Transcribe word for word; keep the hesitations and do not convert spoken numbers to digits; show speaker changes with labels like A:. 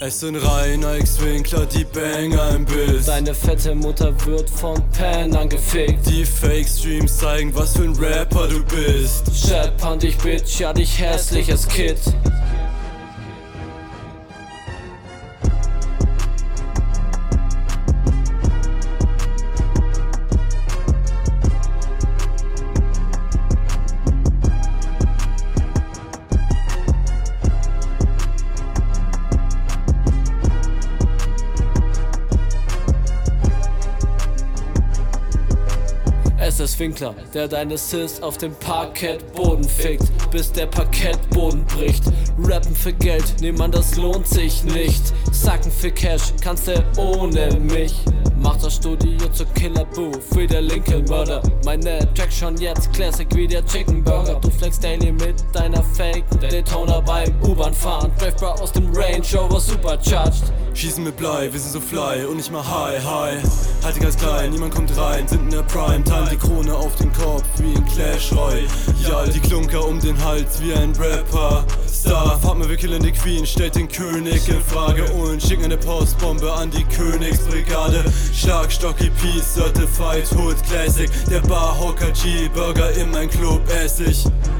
A: Es sind reiner X-Winkler, die Banger im Bild.
B: Deine fette Mutter wird von Pan angefickt.
A: Die Fake-Streams zeigen, was für ein Rapper du bist.
B: Scheppern dich Bitch, ja dich hässliches Kid. Es ist Winkler, der deine Sis auf dem Parkettboden fickt, bis der Parkettboden bricht. Rappen für Geld, nee Mann, das lohnt sich nicht. Sacken für Cash, kannst du ohne mich. Mach das Studio zur Killer-Booth wie der Lincoln-Mörder. Meine Track schon jetzt Classic wie der Chicken Burger. Du flex daily mit deiner Fake Daytona beim U-Bahn fahren. Drive aus dem Range Rover supercharged.
A: Schießen mit Blei, wir sind so fly und nicht mal high, high. Halte ganz klein, niemand kommt rein, sind in der Primetime. Die Krone auf den Kopf wie ein Clash Roy. Ja, die Klunker um den Hals wie ein Rapper. Star, Fatma, wir killen die Queen, stellt den König in Frage und schicken eine Postbombe an die Königsbrigade. Schlagstock E P, Certified Hood Classic. Der Barhocker G-Burger in mein Club Essig.